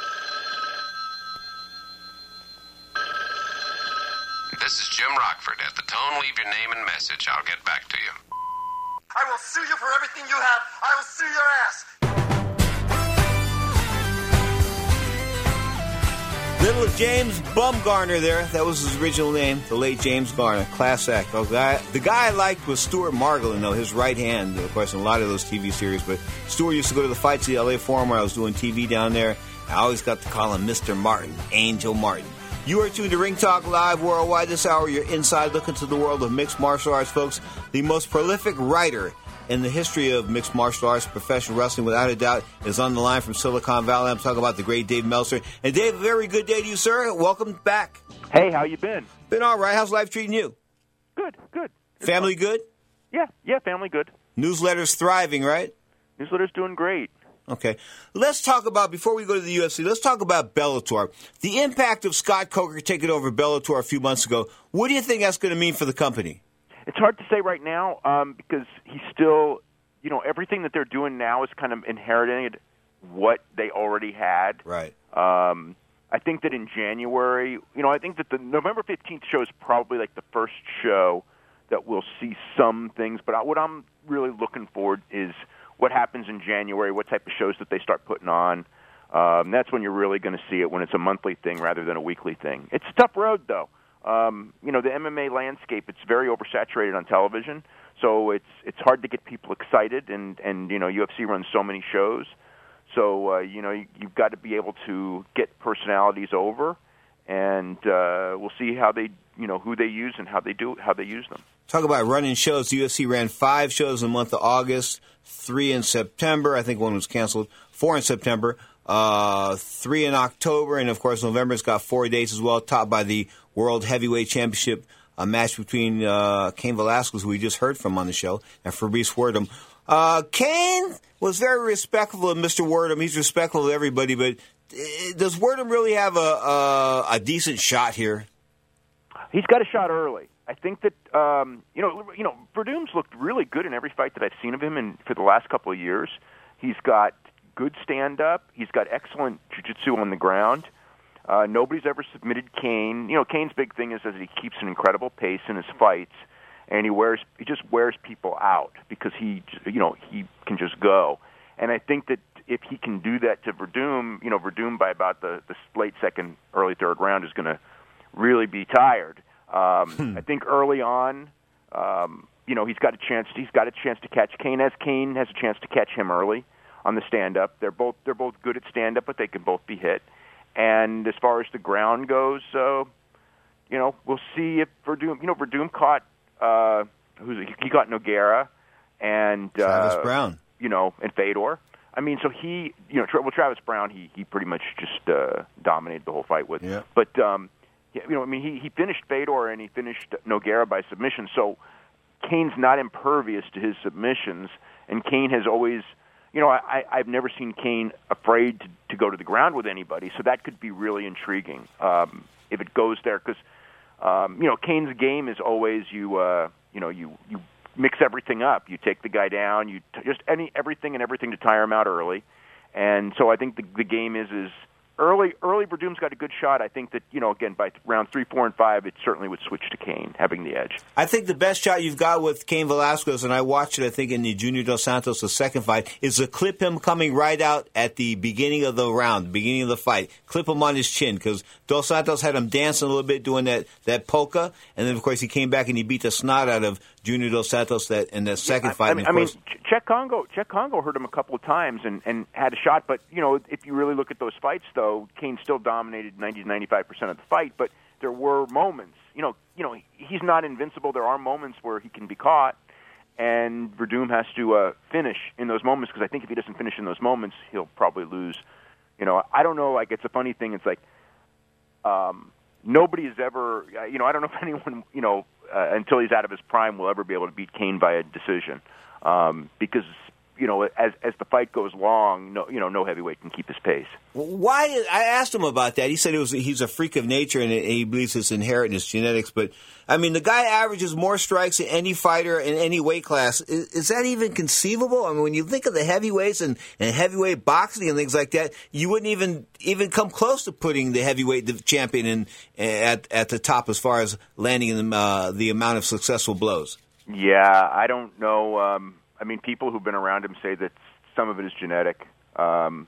This is Jim Rockford. At the tone, leave your name and message. I'll get back to you. I will sue you for everything you have. I will sue your ass. Little James Bumgarner there. That was his original name, the late James Garner. Class act. Oh, guy, the guy I liked was Stuart Margolin, though, his right hand, of course, in a lot of those T V series. But Stuart used to go to the fights at the L A Forum where I was doing T V down there. I always got to call him Mister Martin, Angel Martin. You are tuned to Ring Talk Live Worldwide. This hour, your inside look into the world of mixed martial arts, folks. The most prolific writer in the history of mixed martial arts, professional wrestling, without a doubt, is on the line from Silicon Valley. I'm talking about the great Dave Meltzer. And Dave, a very good day to you, sir. Welcome back. Hey, how you been? Been all right. How's life treating you? Good, good. Family good? Yeah, yeah, family good. Newsletter's thriving, right? Newsletter's doing great. Okay. Let's talk about, before we go to the U F C, let's talk about Bellator. The impact of Scott Coker taking over Bellator a few months ago. What do you think that's going to mean for the company? It's hard to say right now um, because he's still, you know, everything that they're doing now is kind of inheriting what they already had. Right. Um, I think that in January, you know, I think that the November fifteenth show is probably like the first show that we'll see some things. But what I'm really looking forward is what happens in January, what type of shows that they start putting on. Um, that's when you're really going to see it, when it's a monthly thing rather than a weekly thing. It's a tough road, though. Um, you know, the M M A landscape, it's very oversaturated on television, so it's it's hard to get people excited, and, and you know, U F C runs so many shows. So, uh, you know, you, you've got to be able to get personalities over, and uh, we'll see how they, you know, who they use and how they do how they use them. Talk about running shows. The U F C ran five shows in the month of August, three in September. I think one was canceled. Four in September, uh, three in October, and, of course, November's got four dates as well, topped by the World Heavyweight Championship, a match between uh, Cain Velasquez, who we just heard from on the show, and Fabrice Werdum. Uh, Cain was very respectful of Mister Werdum. He's respectful of everybody, but does Werdum really have a, a, a decent shot here? He's got a shot early. I think that um, you know, you know, Verdum's looked really good in every fight that I've seen of him in for the last couple of years. He's got good stand-up. He's got excellent jiu-jitsu on the ground. Uh, nobody's ever submitted Cain. You know, Cain's big thing is that he keeps an incredible pace in his fights, and he wears he just wears people out because he, you know, he can just go. And I think that if he can do that to Verdum, you know, Verdum by about the, the late second, early third round is going to really be tired. Um, hmm. I think early on, um, you know, he's got a chance. He's got a chance to catch Cain, as Cain has a chance to catch him early on the stand-up. They're both they're both good at stand-up, but they can both be hit. And as far as the ground goes, uh, you know, we'll see if Verdum. You know, Verdum caught uh, who's he caught Nogueira and uh, Travis Brown. You know, and Fedor. I mean, so he, you know, well, Travis Brown, he he pretty much just uh, dominated the whole fight with. Yeah. But um, you know, I mean, he he finished Fedor and he finished Nogueira by submission. So Cain's not impervious to his submissions, and Cain has always. You know, I, I've never seen Cain afraid to, to go to the ground with anybody, so that could be really intriguing um, if it goes there. Because um, you know, Cain's game is always you, uh, you know, you you mix everything up. You take the guy down, you t- just any everything and everything to tire him out early. And so I think the, the game is is early. Early, Verdum's got a good shot. I think that, you know, again, by round three, four, and five, it certainly would switch to Cain having the edge. I think the best shot you've got with Cain Velasquez, and I watched it, I think, in the Junior Dos Santos, the second fight, is to clip him coming right out at the beginning of the round, beginning of the fight. Clip him on his chin, because Dos Santos had him dancing a little bit, doing that, that polka, and then, of course, he came back and he beat the snot out of Junior Dos Santos that in that second yeah, I, fight. I mean, I mean Czech Congo, Czech Congo hurt him a couple of times and, and had a shot, but, you know, if you really look at those fights, though, Cain still dominated ninety to ninety-five percent of the fight, but there were moments. You know, you know, he's not invincible. There are moments where he can be caught, and Verdum has to uh, finish in those moments, because I think if he doesn't finish in those moments, he'll probably lose. You know, I don't know. Like, it's a funny thing. It's like um, nobody's ever. You know, I don't know if anyone. You know, uh, until he's out of his prime, will ever be able to beat Cain by a decision, um, because. You know, as as the fight goes long, no, you know, no heavyweight can keep his pace. Why? I asked him about that. He said it was he's a freak of nature and he believes it's inherent in his genetics. But I mean, the guy averages more strikes than any fighter in any weight class. Is, is that even conceivable? I mean, when you think of the heavyweights and, and heavyweight boxing and things like that, you wouldn't even even come close to putting the heavyweight champion in at at the top as far as landing in the, uh, the amount of successful blows. Yeah, I don't know. Um, I mean, people who've been around him say that some of it is genetic. Um,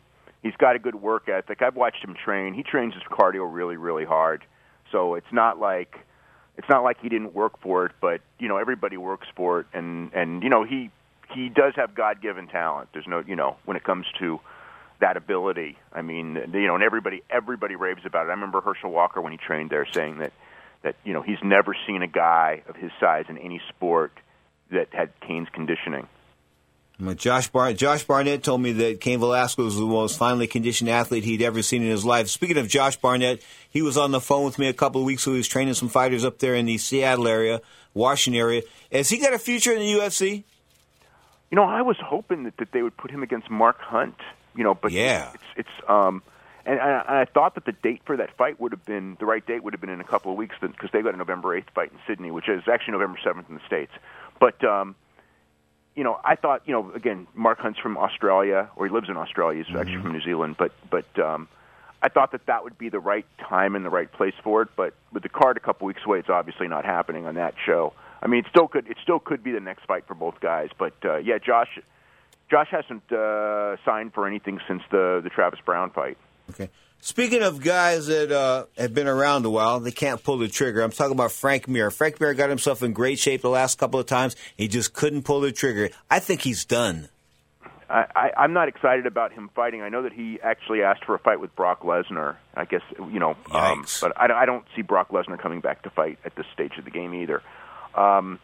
He's got a good work ethic. I've watched him train. He trains his cardio really, really hard. So it's not like it's not like he didn't work for it, but you know, everybody works for it, and and you know, he he does have God-given talent. There's no, you know, when it comes to that ability. I mean, you know, and everybody everybody raves about it. I remember Herschel Walker when he trained there saying that that you know, he's never seen a guy of his size in any sport that had Cain's conditioning. Josh Bar- Josh Barnett told me that Cain Velasquez was the most finely conditioned athlete he'd ever seen in his life. Speaking of Josh Barnett, he was on the phone with me a couple of weeks ago. He was training some fighters up there in the Seattle area, Washington area. Has he got a future in the U F C? You know, I was hoping that, that they would put him against Mark Hunt. You know, but yeah. it's it's um, and I, and I thought that the date for that fight would have been the right date would have been in a couple of weeks because they got a November eighth fight in Sydney, which is actually November seventh in the States. But um, you know, I thought, you know, again, Mark Hunt's from Australia, or he lives in Australia. He's mm-hmm. actually from New Zealand. But but um, I thought that that would be the right time and the right place for it. But with the card a couple weeks away, it's obviously not happening on that show. I mean, it still could it still could be the next fight for both guys. But uh, yeah, Josh Josh hasn't uh, signed for anything since the the Travis Brown fight. Okay. Speaking of guys that uh, have been around a while, they can't pull the trigger. I'm talking about Frank Mir. Frank Mir got himself in great shape the last couple of times. He just couldn't pull the trigger. I think he's done. I, I, I'm not excited about him fighting. I know that he actually asked for a fight with Brock Lesnar. I guess, you know, um, but I, I don't see Brock Lesnar coming back to fight at this stage of the game either. Um,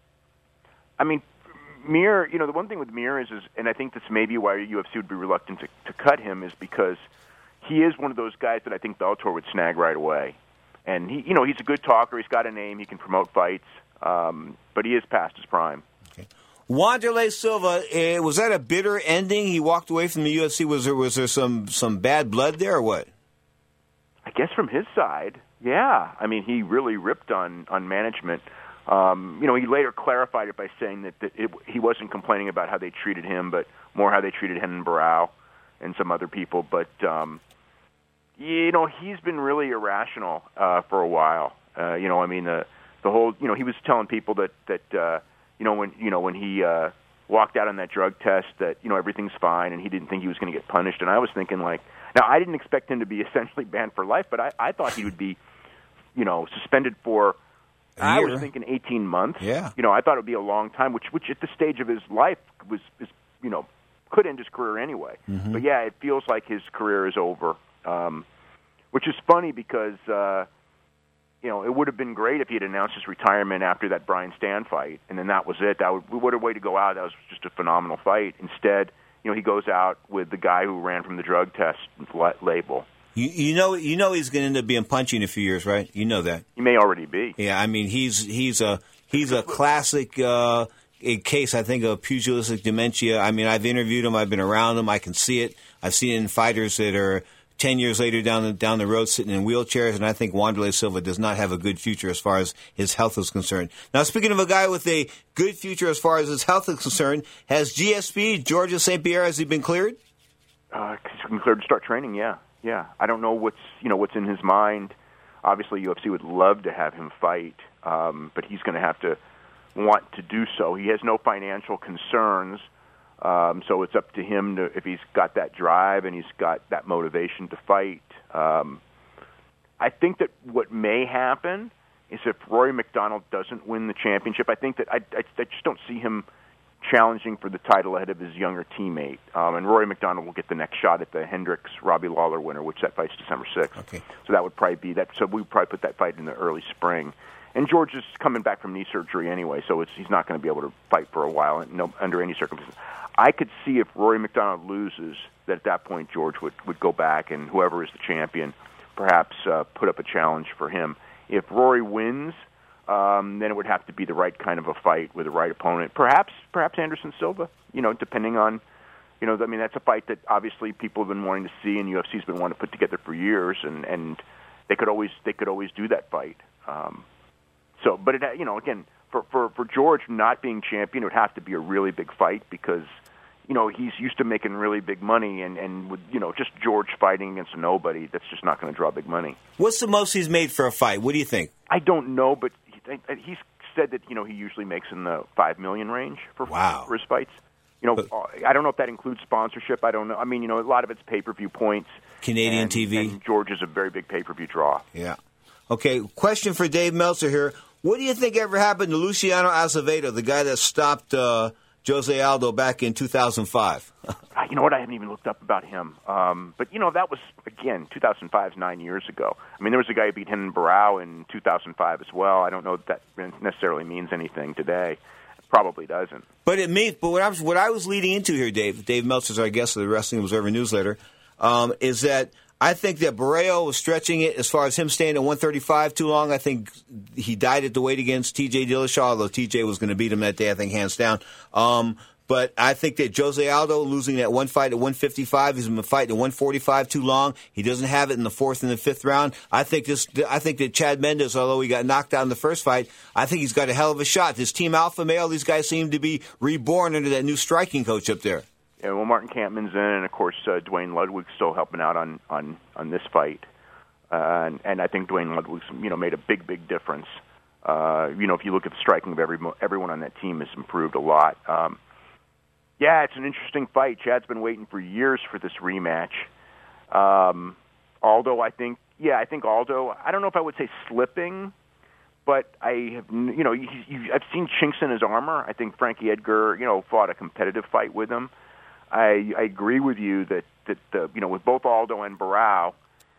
I mean, Mir, you know, the one thing with Mir is, is, and I think that's maybe why U F C would be reluctant to, to cut him, is because he is one of those guys that I think Bellator would snag right away. And, he, you know, he's a good talker. He's got a name. He can promote fights. Um, but he is past his prime. Okay. Wanderlei Silva, uh, was that a bitter ending? He walked away from the U F C. Was there was there some, some bad blood there or what? I guess from his side, yeah. I mean, he really ripped on, on management. Um, you know, he later clarified it by saying that, that it, he wasn't complaining about how they treated him, but more how they treated Henan Barao and some other people. But, um, you know, he's been really irrational uh, for a while. Uh, you know, I mean, the the whole, you know, he was telling people that, that uh, you know, when you know when he uh, walked out on that drug test that, you know, everything's fine and he didn't think he was going to get punished. And I was thinking, like, now I didn't expect him to be essentially banned for life, but I, I thought he would be, you know, suspended for, I was thinking eighteen months. Yeah. You know, I thought it would be a long time, which, which at this stage of his life was, is, you know, could end his career anyway. Mm-hmm. But, yeah, it feels like his career is over, um, which is funny because, uh, you know, it would have been great if he had announced his retirement after that Brian Stann fight, and then that was it. That would, what a way to go out. That was just a phenomenal fight. Instead, you know, he goes out with the guy who ran from the drug test label. You, you know, you know he's going to end up being punchy in a few years, right? You know that. He may already be. Yeah, I mean, he's he's a he's a classic uh, a case, I think, of pugilistic dementia. I mean, I've interviewed him, I've been around him, I can see it. I've seen it in fighters that are ten years later down the down the road sitting in wheelchairs, and I think Wanderlei Silva does not have a good future as far as his health is concerned. Now, speaking of a guy with a good future as far as his health is concerned, has G S P, Georges Saint-Pierre, has he been cleared? Uh, he's been cleared to start training, yeah. Yeah, I don't know what's you know what's in his mind. Obviously, U F C would love to have him fight, um, but he's going to have to want to do so. He has no financial concerns, um, so it's up to him to, if he's got that drive and he's got that motivation to fight. Um, I think that what may happen is if Rory McDonald doesn't win the championship, I think that I, I, I just don't see him challenging for the title ahead of his younger teammate. Um, and Rory McDonald will get the next shot at the Hendricks-Robbie Lawler winner, which that fight's December sixth. Okay. So that would probably be that. So we would probably put that fight in the early spring. And George is coming back from knee surgery anyway, so it's, he's not going to be able to fight for a while no, under any circumstances. I could see if Rory McDonald loses, that at that point George would, would go back and whoever is the champion perhaps uh, put up a challenge for him. If Rory wins, Um, then it would have to be the right kind of a fight with the right opponent. Perhaps, perhaps Anderson Silva. You know, depending on, you know, I mean, that's a fight that obviously people have been wanting to see, and U F C's been wanting to put together for years, and, and they could always they could always do that fight. Um, so, but it, you know, again, for, for for George not being champion, it would have to be a really big fight because, you know, he's used to making really big money, and, and with, you know, just George fighting against nobody, that's just not going to draw big money. What's the most he's made for a fight? What do you think? I don't know, but he, he's said that, you know, he usually makes in the five million range for, wow. for his fights. you know, I don't know if that includes sponsorship. I don't know. I mean, you know, a lot of it's pay-per-view points. Canadian and, T V. And Georgia's a very big pay-per-view draw. Yeah. Okay, question for Dave Meltzer here. What do you think ever happened to Luciano Azevedo, the guy that stopped uh, Jose Aldo back in two thousand five? You know what? I haven't even looked up about him. Um, but, you know, that was, again, two thousand five is nine years ago. I mean, there was a guy who beat Renan Barão in two thousand five as well. I don't know if that necessarily means anything today. It probably doesn't. But it means, but what I was, what I was leading into here, Dave, Dave Meltzer's our guest of the Wrestling Observer newsletter, um, is that I think that Barão was stretching it as far as him staying at one thirty-five too long. I think he died at the weight against T J Dillashaw, although T J was going to beat him that day, I think, hands down. Um, but I think that Jose Aldo losing that one fight at one fifty-five, he's been fighting at one forty-five too long. He doesn't have it in the fourth and the fifth round. I think this. I think that Chad Mendes, although he got knocked out in the first fight, I think he's got a hell of a shot. This Team Alpha Male, these guys seem to be reborn under that new striking coach up there. Yeah, well, Martin Kampman's in, and of course, uh, Dwayne Ludwig's still helping out on on, on this fight, uh, and, and I think Dwayne Ludwig's you know made a big big difference. Uh, you know, if you look at the striking of every everyone on that team has improved a lot. Um, yeah, it's an interesting fight. Chad's been waiting for years for this rematch. Um, Aldo, I think, yeah, I think Aldo. I don't know if I would say slipping, but I have, you know, you, you, I've seen chinks in his armor. I think Frankie Edgar, you know, fought a competitive fight with him. I, I agree with you that, that uh, you know, with both Aldo and Barão,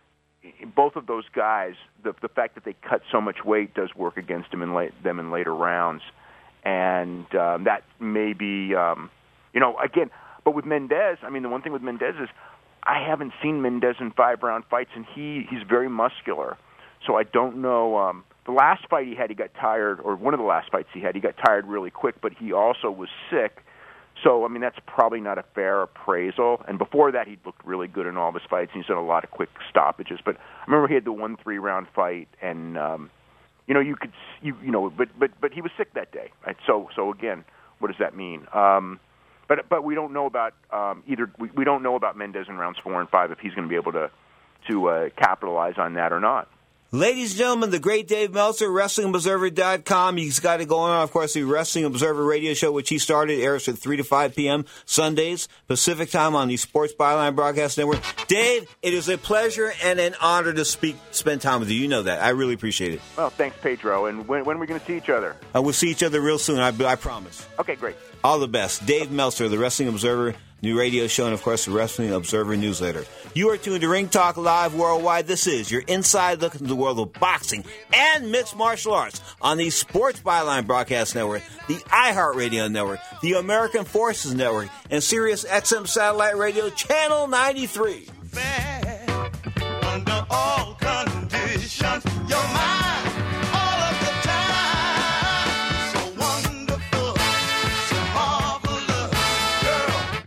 both of those guys, the, the fact that they cut so much weight does work against them in, late, them in later rounds. And um, that may be, um, you know, again, but with Mendes, I mean, the one thing with Mendes is I haven't seen Mendes in five-round fights, and he, he's very muscular. So I don't know. Um, the last fight he had, he got tired, or one of the last fights he had, he got tired really quick, but he also was sick. So, I mean, that's probably not a fair appraisal. And before that, he'd looked really good in all of his fights. He's done a lot of quick stoppages. But I remember he had the one three-round fight, and, um, you know, you could, you, you know, but, but, but he was sick that day. Right? So, so again, what does that mean? Um, but, but we don't know about um, either. We, we don't know about Mendes in rounds four and five if he's going to be able to, to uh, capitalize on that or not. Ladies and gentlemen, the great Dave Meltzer, Wrestling Observer dot com. He's got it going on, of course, the Wrestling Observer radio show, which he started, airs at three to five p.m. Sundays, Pacific time on the Sports Byline Broadcast Network. Dave, it is a pleasure and an honor to speak, spend time with you. You know that. I really appreciate it. Well, thanks, Pedro. And when, when are we going to see each other? Uh, we'll see each other real soon, I, I promise. Okay, great. All the best. Dave Meltzer, the Wrestling Observer new radio show, and, of course, the Wrestling Observer newsletter. You are tuned to Ring Talk Live Worldwide. This is your inside look into the world of boxing and mixed martial arts on the Sports Byline Broadcast Network, the iHeartRadio Network, the American Forces Network, and Sirius X M Satellite Radio Channel ninety-three. Under all conditions, you're mine all of the time. So wonderful, so marvelous, girl.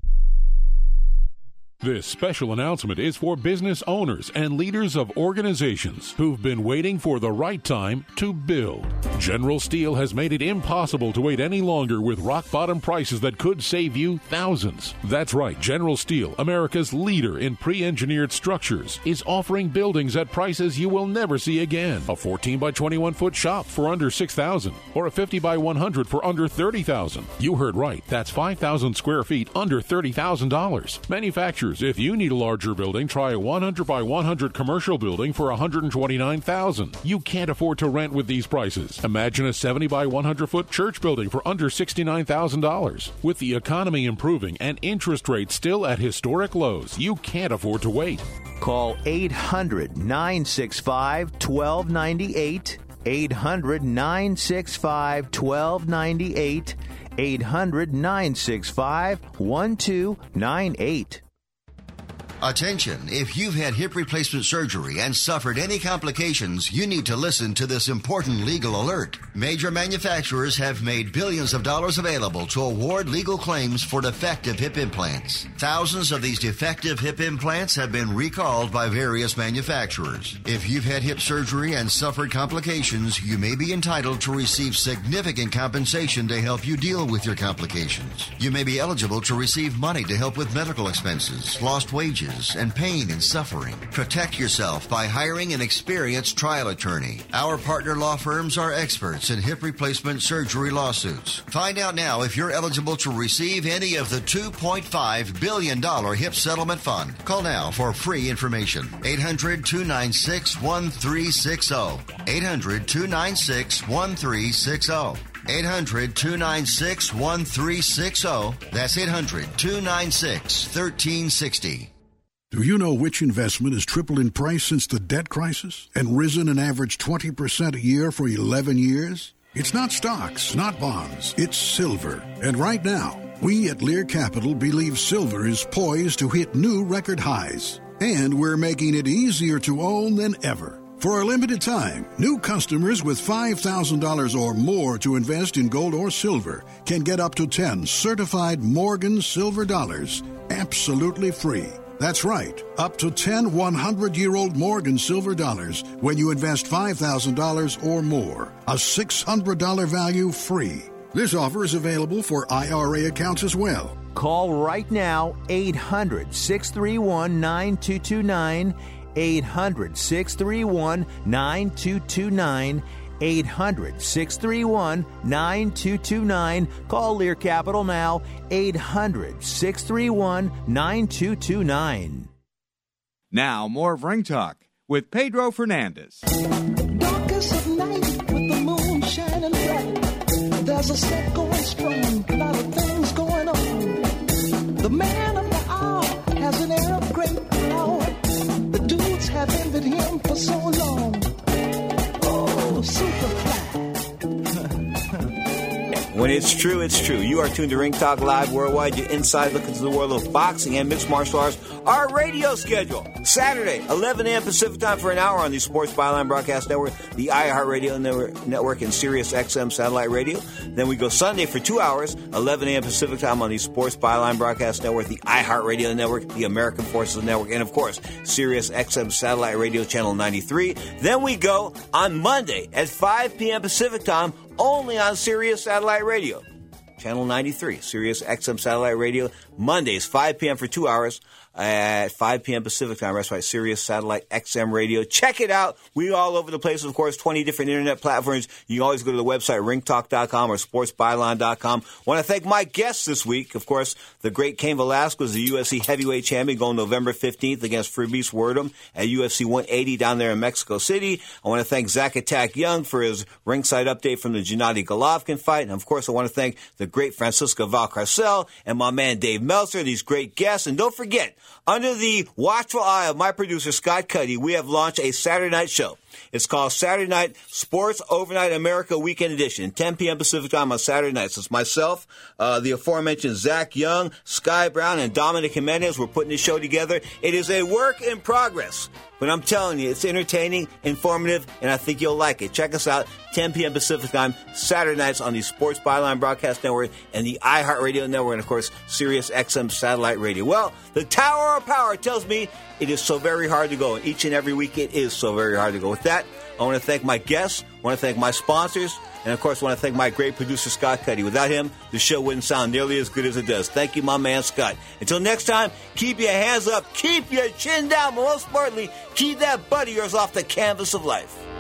This special announcement is for business owners and leaders of organizations who've been waiting for the right time to build. General Steel has made it impossible to wait any longer with rock-bottom prices that could save you thousands. That's right, General Steel, America's leader in pre-engineered structures, is offering buildings at prices you will never see again. A fourteen by twenty-one foot shop for under six thousand dollars or a fifty by one hundred for under thirty thousand dollars. You heard right, that's five thousand square feet under thirty thousand dollars. Manufacturers, if you need a larger building, try a one hundred by one hundred commercial building for one hundred twenty-nine thousand dollars. You can't afford to rent with these prices. Imagine a seventy by one hundred foot church building for under sixty-nine thousand dollars. With the economy improving and interest rates still at historic lows, you can't afford to wait. Call eight hundred, nine six five, one two nine eight, eight hundred, nine six five, one two nine eight, eight hundred, nine six five, one two nine eight. Attention, if you've had hip replacement surgery and suffered any complications, you need to listen to this important legal alert. Major manufacturers have made billions of dollars available to award legal claims for defective hip implants. Thousands of these defective hip implants have been recalled by various manufacturers. If you've had hip surgery and suffered complications, you may be entitled to receive significant compensation to help you deal with your complications. You may be eligible to receive money to help with medical expenses, lost wages, bruises, and pain and suffering. Protect yourself by hiring an experienced trial attorney. Our partner law firms are experts in hip replacement surgery lawsuits. Find out now if you're eligible to receive any of the two point five billion dollars HIP Settlement Fund. Call now for free information. eight hundred, two nine six, one three six zero. eight hundred, two nine six, one three six zero. eight hundred, two nine six, one three six zero. That's eight hundred, two nine six, one three six zero. Do you know which investment has tripled in price since the debt crisis and risen an average twenty percent a year for eleven years? It's not stocks, not bonds. It's silver. And right now, we at Lear Capital believe silver is poised to hit new record highs. And we're making it easier to own than ever. For a limited time, new customers with five thousand dollars or more to invest in gold or silver can get up to ten certified Morgan silver dollars absolutely free. That's right, up to ten hundred-year-old Morgan silver dollars when you invest five thousand dollars or more. A six hundred dollars value free. This offer is available for I R A accounts as well. Call right now, eight hundred, six three one, nine two two nine, eight hundred, six three one, nine two two nine, eight hundred, six three one, nine two two nine. Call Lear Capital now, eight hundred, six three one, nine two two nine. Now, more of Ring Talk with Pedro Fernandez. Darkest of night with the moon shining bright. There's a set going strong, a lot of things going on. The man of the hour has an air of great power. The dudes have envied him for so long. Oh, Superfly. When it's true, it's true. You are tuned to Ring Talk Live Worldwide, your inside look into the world of boxing and mixed martial arts. Our radio schedule, Saturday, eleven a.m. Pacific time for an hour on the Sports Byline Broadcast Network, the iHeartRadio Network, and Sirius X M Satellite Radio. Then we go Sunday for two hours, eleven a.m. Pacific time on the Sports Byline Broadcast Network, the iHeartRadio Network, the American Forces Network, and, of course, Sirius X M Satellite Radio Channel ninety-three. Then we go on Monday at five p.m. Pacific time only on Sirius Satellite Radio. Channel ninety-three, Sirius X M Satellite Radio, Mondays, five p.m. for two hours at five p.m. Pacific time. That's right, Sirius Satellite X M Radio. Check it out. We're all over the place, of course, twenty different internet platforms. You can always go to the website, ring talk dot com or sports byline dot com. Want to thank my guests this week. Of course, the great Cain Velasquez, the U F C heavyweight champion, going November fifteenth against Fabrice Werdum at U F C one eighty down there in Mexico City. I want to thank Zach Attack Young for his ringside update from the Gennady Golovkin fight. And, of course, I want to thank the great Francisco Valcarcel and my man Dave Meltzer, these great guests. And don't forget, under the watchful eye of my producer, Scott Cuddy, we have launched a Saturday night show. It's called Saturday Night Sports Overnight America Weekend Edition, ten p.m. Pacific time on Saturday nights. It's myself, uh, the aforementioned Zach Young, Sky Brown, and Dominic Jimenez. We're putting this show together. It is a work in progress, but I'm telling you, it's entertaining, informative, and I think you'll like it. Check us out, ten p.m. Pacific time, Saturday nights on the Sports Byline Broadcast Network and the iHeartRadio Network, and, of course, Sirius X M Satellite Radio. Well, the Tower of Power tells me it is so very hard to go, and each and every week it is so very hard to go. With that, I want to thank my guests, I want to thank my sponsors, and, of course, I want to thank my great producer, Scott Cuddy. Without him, the show wouldn't sound nearly as good as it does. Thank you, my man, Scott. Until next time, keep your hands up, keep your chin down, but most importantly, keep that butt of yours off the canvas of life.